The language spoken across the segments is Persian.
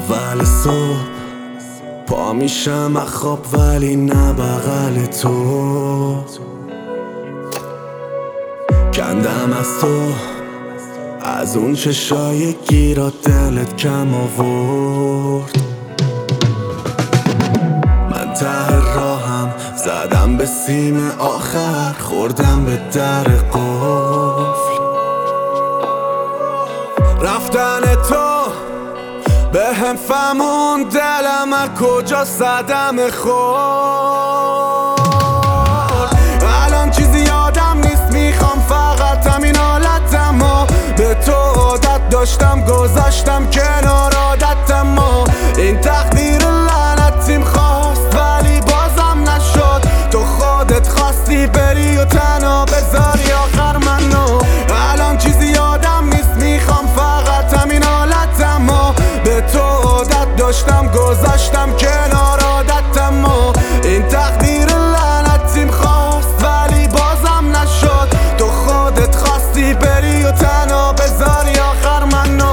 اول صبح پا میشم خواب ولی نه بغل تو. کندم از تو از اون چشای گیرا دلت کم آورد. من ته راهم زدم به سیم آخر، خوردم به در قفل. رفتن تو به هم فهمون دلم از کجا صدمه خورد. الان چیزی یادم نیست، میخوام فقط همین حالتمو. به تو عادت داشتم گذاشتم کنار عادتمو. این تقدیر لعنتیم خواست ولی بازم نشد. تو خودت خواستی بری و تنها بذاری آخر منو. الان چیزی یادم نیست، میخوام فقط همین حالتمو. به تو عادت داشتم گذاشتم کنار عادتمو. این تقدیر لعنتیم خواست ولی بازم نشد. تو خودت خواستی بری و تنها بذاری آخر منو.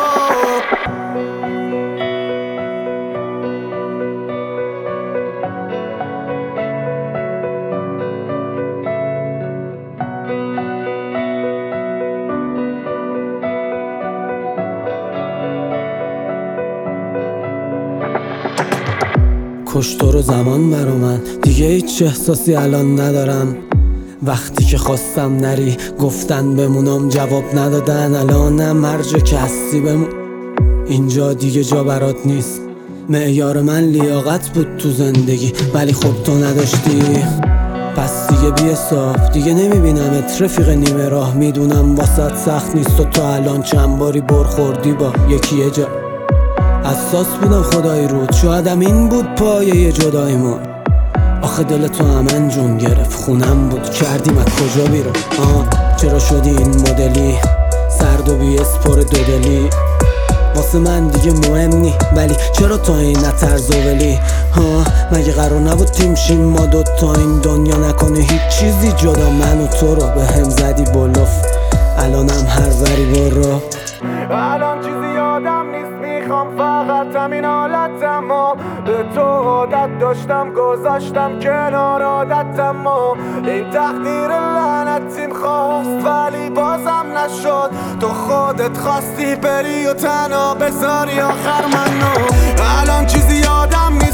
کشت تو رو زمان برا من، دیگه هیچ احساسی الان ندارم. وقتی که خواستم نری گفتن بمونم، جواب ندادن. الانم هر جا که هستی بمون، اینجا دیگه جا برات نیست. معیار من لیاقت بود تو زندگی ولی خب تو نداشتی. پس دیگه بی حساب دیگه نمیبینمت رفیق نیمه راه. میدونم واسط سخت نیست و تو الان چند باری برخوردی با یکی یه جا. حساس بودم خدای رود، شایدم این بود پایه جداییمون. آخه دل تو من جون گرفت، خونم بود کردیم از کجا بیرون. چرا شدی این مدلی سرد و بی اسپر دودلی؟ واسه من دیگه مهم نی ولی چرا تا این نترز و ولی؟ مگه قرار نبود تیم شیم ما دوتا این دنیا نکنه هیچ چیزی جدا من و تو رو؟ به هم زدی بلوف الانم هر وری برو. الان چیزی یادم نیست، میخوام فقط همین حالتمو. به تو عادت داشتم گذاشتم کنار عادتمو. این تقدیر لعنتیم خواست ولی بازم نشد. تو خودت خواستی بری و تنها بذاری آخر منو. الان چیزی یادم نیست،